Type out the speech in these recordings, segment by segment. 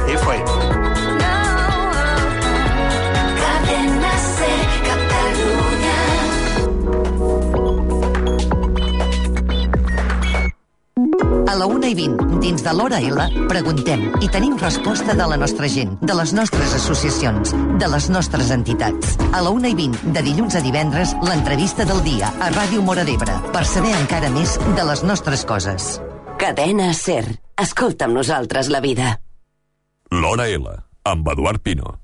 FM. A la 1:20, dins de l'Hora L, preguntem i tenim resposta de la nostra gent, de les nostres associacions, de les nostres entitats. A la 1:20, de dilluns a divendres, l'entrevista del dia a Ràdio Móra d'Ebre, per saber encara més de les nostres coses. Cadena SER. Escolta amb nosaltres la vida. L'Hora L, amb Eduard Pino.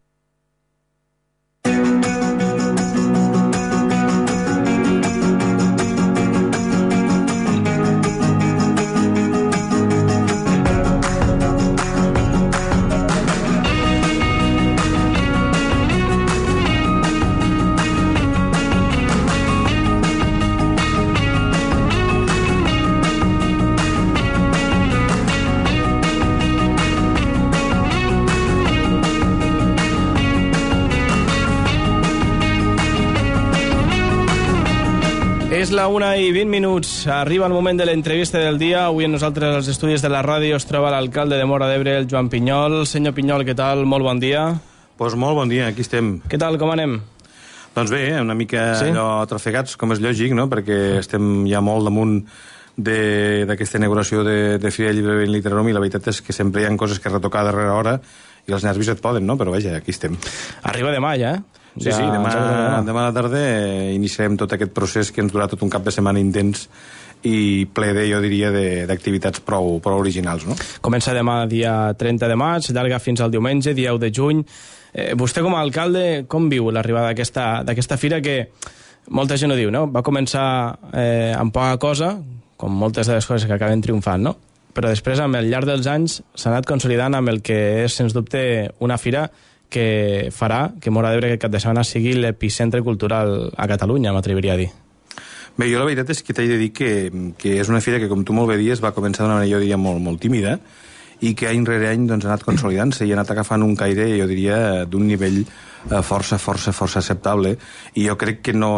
És la 1:20. Arriba el moment de l'entrevista del dia. Avui amb nosaltres als estudis de la ràdio es troba l'alcalde de Móra d'Ebre, el Joan Pinyol. Senyor Pinyol, què tal? Molt bon dia. Doncs molt bon dia, aquí estem. Què tal, com anem? Doncs bé, una mica allò trafegats, com és lògic, no? Perquè estem ja molt damunt d'aquesta inauguració de Fira de Llibre i Literàrum, i la veritat és que sempre hi ha coses que retocar a darrera hora i els nervis et poden, no? Però vaja, aquí estem. Arriba demà ja, Sí, demà a la tarda iniciarem tot aquest procés que ens durà tot un cap de setmana intens i ple, jo diria, d'activitats prou originals, no? Comença demà dia 30 de maig, llarga fins al diumenge, dia 1 de juny. Vostè com a alcalde, com viu l'arribada d'aquesta fira que molta gent ho diu, no? Va començar amb poca cosa, com moltes de les coses que acaben triomfant, no? Però després, al llarg dels anys, s'ha anat consolidant amb el que és, sens dubte, una fira que farà que Móra d'Ebre aquest cap de setmana sigui l'epicentre cultural a Catalunya, m'atreviria a dir. Bé, jo la veritat és que t'he de dir que és una fira que, com tu molt bé dies, va començar d'una manera, jo diria, molt tímida, i que any rere any doncs, ha anat consolidant-se i ha anat agafant un caire, jo diria, d'un nivell força acceptable, i jo crec que no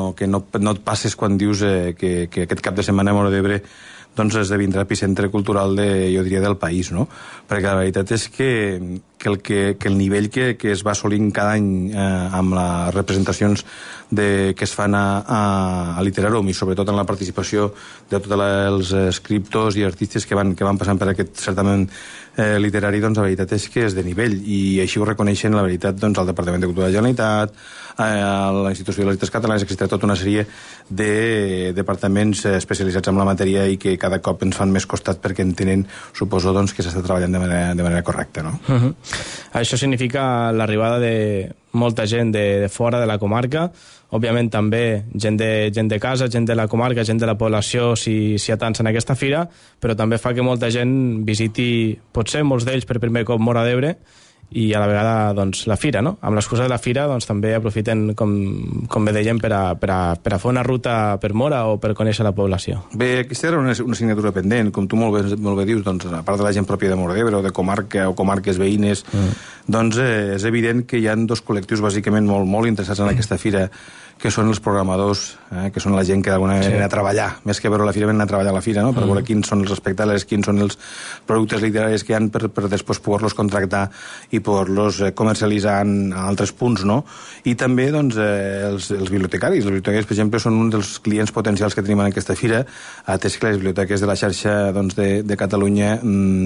et passes quan dius que aquest cap de setmana a Móra d'Ebre doncs esdevindrà epicentre cultural jo diria, del país, no? Perquè la veritat és que el nivell que es va assolint cada any amb les representacions que es fan a Literàrum, i sobretot en la participació de tots els escriptors i artistes que van passant per aquest certamen literari, doncs la veritat és que és de nivell, i així ho reconeixen, la veritat, doncs, el Departament de Cultura de la Generalitat, a l'Institució de les Lletres Catalanes, existe tota una sèrie de departaments especialitzats en la matèria i que cada cop ens fan més costat perquè entenen, suposo, doncs, que s'està treballant de manera correcta, no? Això significa l'arribada de molta gent de fora de la comarca, òbviament també gent de casa, gent de la comarca, gent de la població, si hi ha tants en aquesta fira, però també fa que molta gent visiti, potser molts d'ells per primer cop, Móra d'Ebre, i a la vegada doncs, la fira, no? Amb l'excusa de la fira doncs, també aprofiten, com bé dèiem, per a fer una ruta per Móra o per conèixer la població. Bé, aquesta era una assignatura pendent, com tu molt bé dius, doncs, a part de la gent pròpia de Móra d'Ebre o de comarca o comarques veïnes, doncs és evident que hi ha dos col·lectius bàsicament molt interessats en aquesta fira, que són els programadors, que són la gent que d'alguna manera viene a treballar, més que veure la fira, viene a treballar a la fira, no? Per veure quins són els espectacles, quins són els productes literaris que hi ha per després poder-los contractar i poder-los comercialitzar en altres punts, no? I també, doncs, els bibliotecaris. Els bibliotecaris, per exemple, són un dels clients potencials que tenim en aquesta fira, atès que les biblioteques de la xarxa doncs, de Catalunya,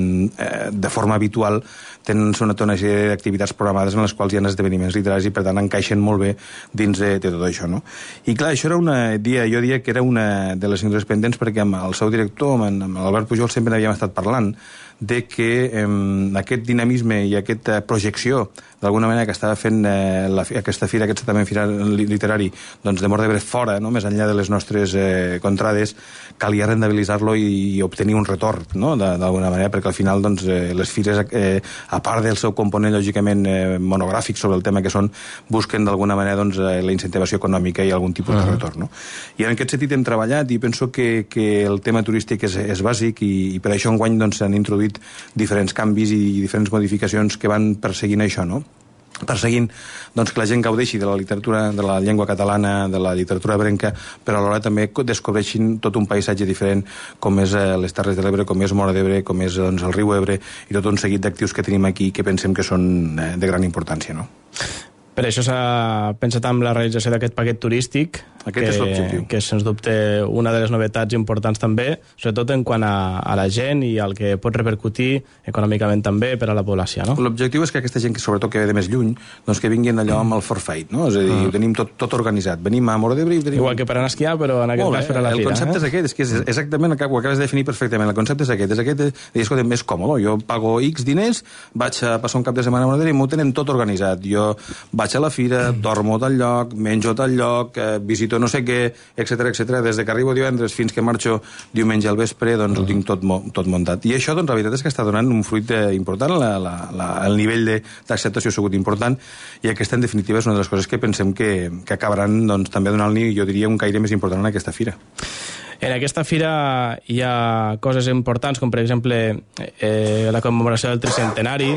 de forma habitual, tenen una sèrie d'activitats programades en les quals hi ha esdeveniments literaris i, per tant, encaixen molt bé dins de tot això, no? I clar, això era jo diria que era una de les assignatures pendents, perquè amb el seu director, amb l'Albert Pujol, sempre n'havíem estat parlant de que aquest dinamisme i aquesta projecció, d'alguna manera, que estava fent aquesta fira, aquest certamen literari, doncs de Móra d'Ebre fora, no? Més enllà de les nostres contrades, calia rendibilitzar-lo i obtenir un retorn, no? D'alguna manera, perquè al final doncs, les fires, a part del seu component, lògicament, monogràfic sobre el tema que són, busquen d'alguna manera doncs, la incentivació econòmica i algun tipus de retorn, no? I en aquest sentit hem treballat, i penso que el tema turístic és bàsic, i per això enguany doncs, s'han introduït diferents canvis i diferents modificacions que van perseguint això, no? perseguint doncs, que la gent gaudeixi de la literatura, de la llengua catalana, de la literatura ebrenca, però alhora també descobreixin tot un paisatge diferent, com és les Terres de l'Ebre, com és Móra d'Ebre, com és doncs, el riu Ebre, i tot un seguit d'actius que tenim aquí que pensem que són de gran importància, no? Per això s'ha pensat en la realització d'aquest paquet turístic, Aquest és l'objectiu. que sens dubte una de les novetats importants també, sobretot en quant a la gent i al que pot repercutir econòmicament també per a la població, no? L'objectiu és que aquesta gent, que sobretot que ve de més lluny, doncs que vinguin allò amb el forfait, no? És a dir, ho tenim tot organitzat. Venim a Móra d'Ebre i ho tenim... Igual que per anar a esquiar, però en aquest cas per a la fira. El concepte és aquest, és que és exactament, ho acabes de definir perfectament, el concepte és aquest, escolta, més còmode, jo pago X diners, vaig a passar un cap de setmana a Móra d'Ebre i m'ho tenen tot organitzat. Jo vaig a la fira, dormo a tal lloc, menjo a tal lloc, visito no sé què, etc. Des de que arribo divendres fins que marxo diumenge al vespre, doncs ho tinc tot muntat. I això, doncs, la veritat és que està donant un fruit important, el nivell d'acceptació ha sigut important, i aquesta, en definitiva, és una de les coses que pensem que acabaran doncs, també donant-li, jo diria, un caire més important en aquesta fira. En aquesta fira hi ha coses importants, com per exemple la commemoració del tricentenari,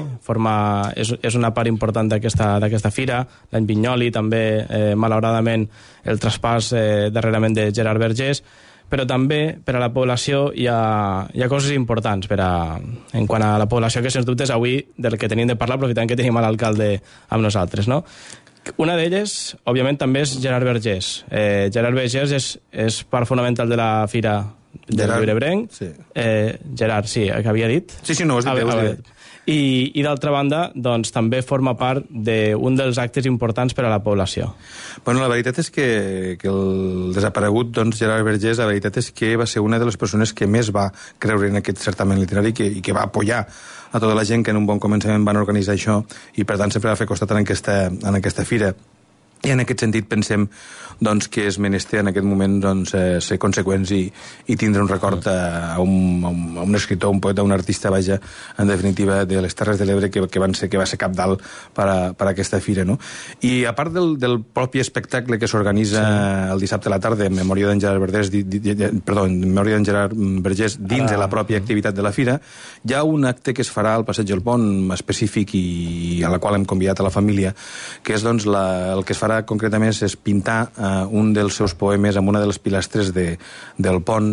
és una part important d'aquesta fira, l'any Vinyoli, també, malauradament, el traspàs darrerament de Gerard Vergés, però també per a la població hi ha coses importants en quant a la població, que sens dubtes avui del que tenim de parlar, aprofitant que tenim l'alcalde amb nosaltres, no? Una d'elles, òbviament, també és Gerard Vergés. Gerard Vergés és part fonamental de la fira del llibre ebrenc. Sí. Gerard, sí, que havia dit? Sí, no, ho has dit. I d'altra banda, doncs, també forma part d'un dels actes importants per a la població. Bueno, la veritat és que el desaparegut doncs, Gerard Vergés, la veritat és que va ser una de les persones que més va creure en aquest certamen literari i que va apoyar a tota la gent que en un bon començament van organitzar això, i per tant sempre va fer costat en aquesta fira. I en aquest sentit pensem doncs, que és menester en aquest moment doncs, ser conseqüents i tindre un record a un escriptor, un poeta, un artista, vaja, en definitiva, de les Terres de l'Ebre, que va ser capdalt per a aquesta fira. No? I a part del propi espectacle que s'organitza el dissabte a la tarda en memòria d'en Gerard Vergés dins de la pròpia activitat de la fira, hi ha un acte que es farà al Passeig del Pont específic i a la qual hem convidat a la família, que és doncs, el que es farà concretament és pintar un dels seus poemes amb una de les pilastres del pont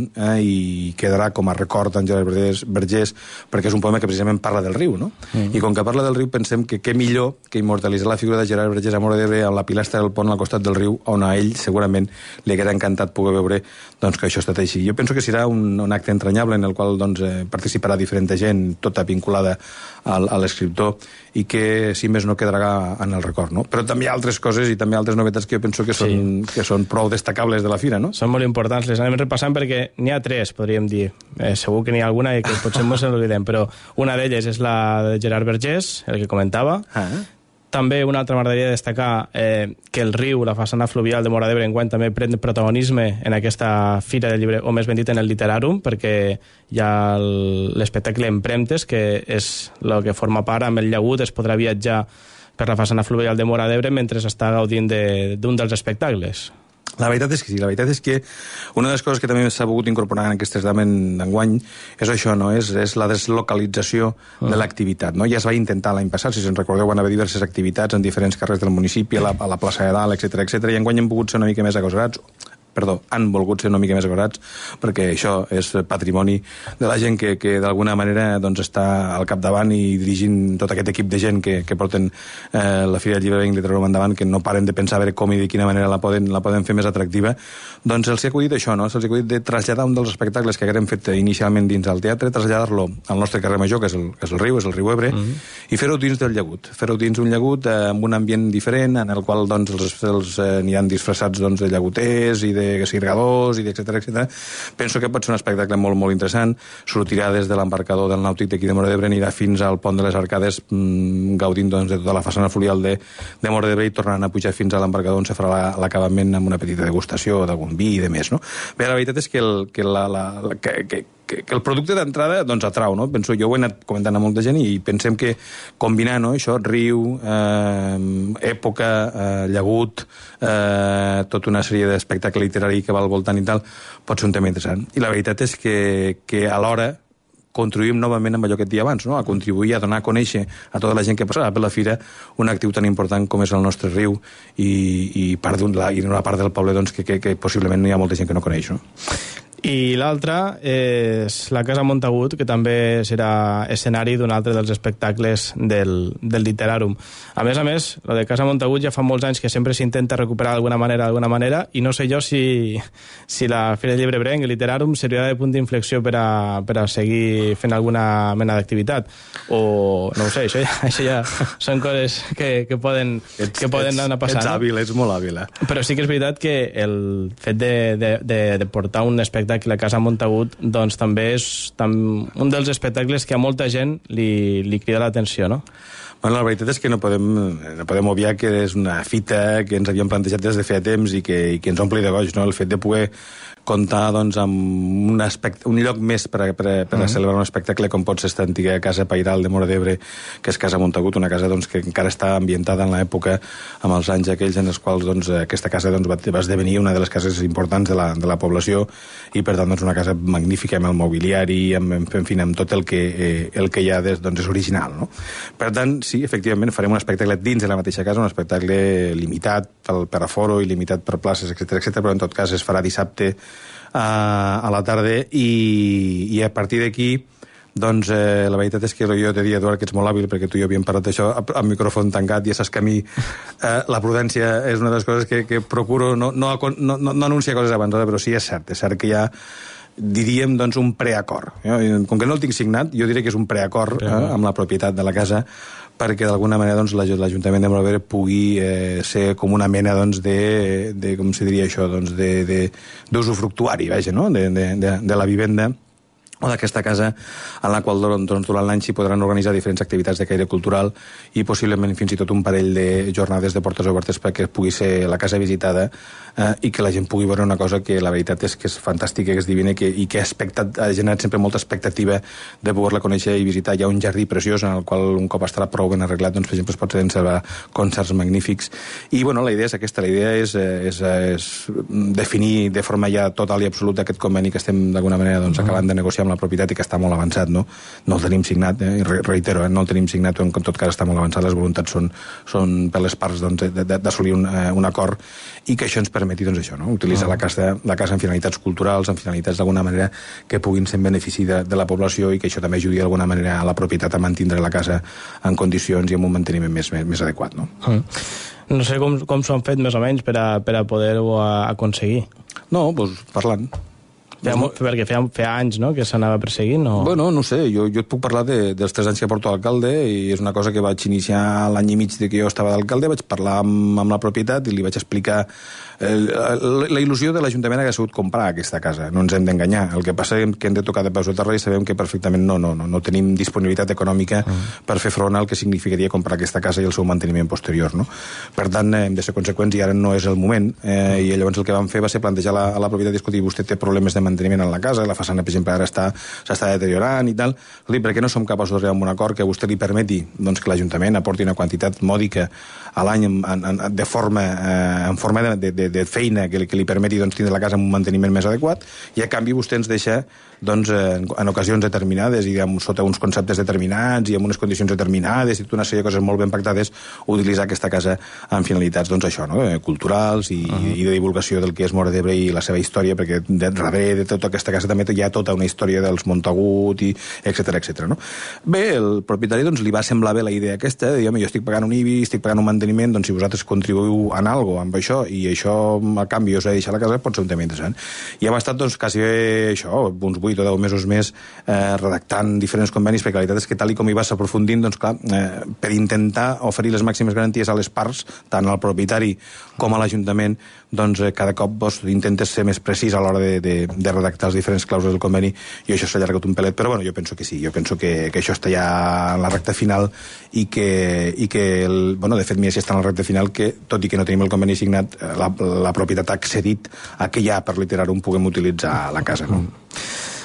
i quedarà com a record d'en Gerard Vergés, perquè és un poema que precisament parla del riu, no? I com que parla del riu pensem que què millor que immortalitzar la figura de Gerard Vergés a Móra d'Ebre amb la pilastra del pont al costat del riu, on a ell segurament li haguera encantat poder veure doncs, que això ha estat així. Jo penso que serà un acte entranyable en el qual doncs, participarà diferent gent, tota vinculada a l'escriptor, i que, si més no, quedarà en el record, no? Però també hi ha altres coses i també altres novetats que jo penso que són prou destacables de la fira, no? Són molt importants, les anem repassant perquè n'hi ha 3, podríem dir. Segur que n'hi ha alguna i que potser ens n'oblidem, però una d'elles és la de Gerard Vergés, el que comentava. També una altra m'agradaria destacar que el riu, la façana fluvial de Móra d'Ebre, enguany també pren protagonisme en aquesta fira del llibre, o més ben dit en el Literàrum, perquè hi ha l'espectacle Empremtes, que és el que forma part amb el llagut, es podrà viatjar per la façana fluvial de Móra d'Ebre mentre està gaudint d'un dels espectacles. La veritat és que sí, la veritat és que una de les coses que també s'ha volgut incorporar en aquest certamen d'enguany és això, no? És la deslocalització de l'activitat, no? Ja es va intentar l'any passat, si se'n recordeu, van haver diverses activitats en diferents carrers del municipi, a la plaça de Dalt, etc. I enguany hem pogut ser una mica més agosarats, han volgut ser una mica més agosarats, perquè això és patrimoni de la gent que d'alguna manera doncs, està al capdavant i dirigint tot aquest equip de gent que porten la Fira del Llibre i Literàrum endavant, que no paren de pensar a veure com i de quina manera la poden fer més atractiva. Doncs els ha acudit això, no? Se'ls ha acudit de traslladar un dels espectacles que haguem fet inicialment dins del teatre, traslladar-lo al nostre carrer Major, que és el riu Ebre, i fer-ho dins del llagut. Fer-ho dins un llagut amb un ambient diferent, en el qual doncs, n'hi ha disfressats doncs, de llagoters i de sirgadors i etc. Penso que pot ser un espectacle molt, molt interessant. Sortirà des de l'embarcador del Nàutic d'aquí de Móra d'Ebre, anirà fins al pont de les Arcades, gaudint doncs, de tota la façana fluvial de Móra d'Ebre i tornant a pujar fins a l'embarcador on se farà l'acabament amb una petita degustació d'algun vi i de més. No? Bé, la veritat és que el producte d'entrada doncs, atrau, no? Penso, jo ho he anat comentant a molta gent i pensem que combinar això, riu, època, llagut, tota una sèrie d'espectacle literari que va al voltant i tal, pot ser un tema interessant. I la veritat és que alhora contribuïm novament amb allò que et deia abans, no? A contribuir a donar a conèixer a tota la gent que passarà per la fira un actiu tan important com és el nostre riu i una part del poble doncs, que possiblement hi ha molta gent que no coneix, no? I l'altra és la Casa Montagut, que també serà escenari d'un altre dels espectacles del Literàrum. A més, la de Casa Montagut ja fa molts anys que sempre s'intenta recuperar d'alguna manera, i no sé jo si la Fira del Llibre Ebrenc, el Literàrum, seria de punt d'inflexió per a seguir fent alguna mena d'activitat. O, no ho sé, això ja són coses que poden anar passant. Ets hàbil, ets molt hàbil. Però sí que és veritat que el fet de portar un espectacle a la Casa Montagut doncs també és un dels espectacles que a molta gent li crida l'atenció, no? Bueno, la veritat és que no podem obviar que és una fita que ens havíem plantejat des de feia temps i que ens ompli de goig, no? El fet de poder comptar doncs, amb un lloc més per a celebrar un espectacle com pot ser esta antiga casa pairal de Móra d'Ebre, que és Casa Montagut, una casa doncs, que encara està ambientada en l'època, amb els anys aquells en els quals doncs, aquesta casa doncs, va esdevenir una de les cases importants de la població i per tant doncs, una casa magnífica amb el mobiliari, amb tot el que hi ha doncs, és original. No? Per tant, sí, efectivament, farem un espectacle dins de la mateixa casa, un espectacle limitat per aforo i limitat per places, etc, però en tot cas es farà dissabte a la tarda i a partir d'aquí doncs la veritat és que jo t'he dit, Eduard, que ets molt hàbil perquè tu i jo havíem parlat d'això amb micròfon tancat, ja saps que a mi la prudència és una de les coses que procuro no anunciar coses abans, però sí és cert que hi ha, diríem, doncs, un preacord. Com que no el tinc signat, jo diré que és un preacord amb la propietat de la casa perquè d'alguna manera doncs, l'Ajuntament de Móra d'Ebre pugui ser com una mena doncs, de com se diria això, doncs, d'usufructuari, vaja, no? de la vivenda o d'aquesta casa en la qual durant l'any s'hi podran organitzar diferents activitats de caire cultural i possiblement fins i tot un parell de jornades de portes obertes perquè pugui ser la casa visitada i que la gent pugui veure una cosa que la veritat és que és fantàstica, que és divina i que ha generat sempre molta expectativa de poder-la conèixer i visitar. Hi ha un jardí preciós en el qual un cop estarà prou ben arreglat, doncs, per exemple, es pot celebrar concerts magnífics. I bueno, la idea és aquesta, la idea és definir de forma ja total i absoluta aquest conveni que estem d'alguna manera doncs, acabant de negociar amb la propietat i que està molt avançat, no? No el tenim signat, reitero, no el tenim signat, en tot cas està molt avançat, les voluntats són per les parts doncs, d'assolir un acord i que això ens permeti doncs, això, no? Utilitzar la casa en finalitats culturals, en finalitats d'alguna manera que puguin ser en benefici de la població i que això també ajudi d'alguna manera a la propietat a mantindre la casa en condicions i amb un manteniment més adequat, no? No sé com s'ho han fet més o menys per a poder-ho aconseguir. No, doncs parlant. Perquè feia anys, no?, que s'anava perseguint, o... Bueno, no sé, jo et puc parlar dels 3 anys que porto d'alcalde i és una cosa que vaig iniciar l'any i mig de que jo estava d'alcalde, vaig parlar amb la propietat i li vaig explicar la il·lusió de l'Ajuntament ha sigut comprar aquesta casa, no ens hem d'enganyar. El que passa és que hem de tocar de peus a terra i sabem que perfectament no tenim disponibilitat econòmica per fer front al que significaria comprar aquesta casa i el seu manteniment posterior, no? Per tant, hem de ser conseqüents i ara no és el moment i llavors el que vam fer va ser plantejar a la propietat i escolti, vostè té problemes de manteniment en la casa, la façana, per exemple, ara s'està deteriorant i tal, per què no som capaços d'arribar a un acord que a vostè li permeti doncs, que l'Ajuntament aporti una quantitat mòdica a l'any en forma de feina que li permeti doncs, tindre la casa amb un manteniment més adequat i a canvi vostè ens deixa doncs, en ocasions determinades i sota uns conceptes determinats i amb unes condicions determinades i tota una sèrie de coses molt ben pactades utilitzar aquesta casa amb finalitats doncs, això, no? Culturals i de divulgació del que és Móra d'Ebre i la seva història, perquè darrere de tota aquesta casa també hi ha tota una història dels Montagut i etc. No? Bé, el propietari doncs, li va semblar bé la idea aquesta de dir, home, jo estic pagant un IBI, estic pagant un manteniment, doncs si vosaltres contribuïu en algo amb això i això a canvi us he de deixar la casa pot ser un tema interessant. I hem estat doncs, quasi això, uns 8 o 10 mesos més redactant diferents convenis, perquè la veritat és que tal i com hi vas aprofundint, doncs clar, per intentar oferir les màximes garanties a les parts, tant al propietari com a l'Ajuntament, doncs cada cop intentes ser més precís a l'hora de redactar les diferents clàusules del conveni i això s'ha allargat un pelet, però bueno, jo penso que sí, jo penso que això està ja en la recta final i que de fet, mira, si està en la recta final, que tot i que no tenim el conveni signat, la propietat ha accedit a que ja per Literàrum puguem utilitzar la casa, no?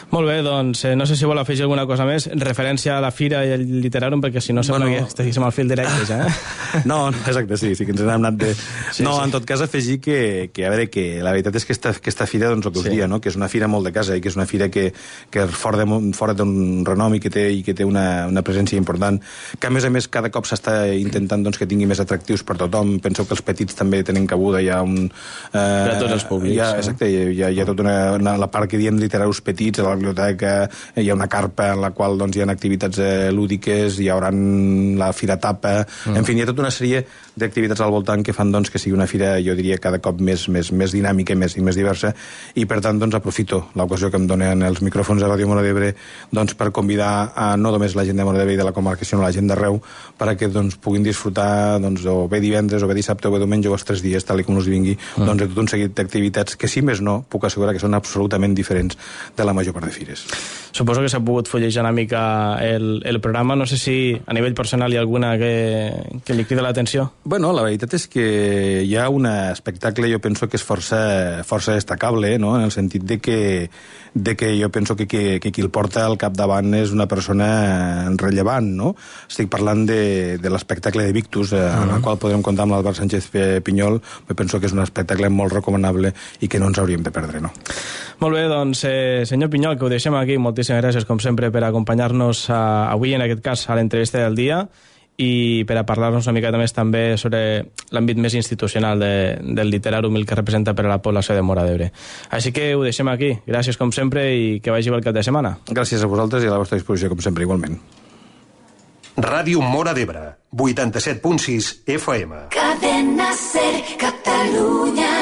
Molt bé, doncs no sé si vol afegir alguna cosa més, referència a la fira i el Literàrum, perquè si no sembla que estiguéssim al fil directe ja. No, exacte, sí que ens n'hem anat de... En tot cas, afegir que a veure, que la veritat és que aquesta fira, doncs, el que us dia, no? Que és una fira molt de casa i que és una fira que fora d'un renom i que té una presència important, que a més cada cop s'està intentant doncs, que tingui més atractius per tothom. Penso que els petits també tenen cabuda, hi ha un... per a tots els públics. Exacte, hi ha tota la part que diem literaris petits, a la biblioteca hi ha una carpa en la qual doncs, hi ha activitats lúdiques, hi haurà la fira tapa, en fi, hi ha tota una sèrie d'activitats al voltant que fan doncs, que sigui una fira, jo diria, cada cop més dinàmica i més diversa, i per tant doncs, aprofito l'ocasió que em donen els micròfons de Ràdio Móra d'Ebre doncs, per convidar a no només la gent de Móra d'Ebre i de la comarca, sinó la gent d'arreu, perquè doncs, puguin disfrutar doncs, o bé divendres, o bé dissabte, o bé diumenge, o els 3 dies, tal com us vingui, doncs, de tot un seguit d'activitats que, si més no, puc assegurar que són absolutament diferents de la major part de fires. Suposo que s'ha pogut fullejar una mica el programa. No sé si a nivell personal hi ha alguna que li crida l'atenció. Bueno, la veritat és que hi ha un espectacle, jo penso que és força destacable, no? En el sentit de que jo penso que qui el porta al capdavant és una persona rellevant, no? Estic parlant de l'espectacle de Victus, en el qual podrem comptar amb l'Albert Sánchez Pinyol. Penso que és un espectacle molt recomanable i que no ens hauríem de perdre, no? Molt bé, doncs, senyor Pinyol, que ho deixem aquí. Moltíssimes gràcies, com sempre, per acompanyar-nos avui, en aquest cas, a l'entrevista del dia, i per a parlar-nos una miqueta més també sobre l'àmbit més institucional del Literàrum, el que representa per a la població de Móra d'Ebre. Així que ho deixem aquí. Gràcies, com sempre, i que vagi bé el cap de setmana. Gràcies a vosaltres i a la vostra disposició, com sempre, igualment. Ràdio Móra d'Ebre, 87.6 FM. Cadena Ser, Catalunya.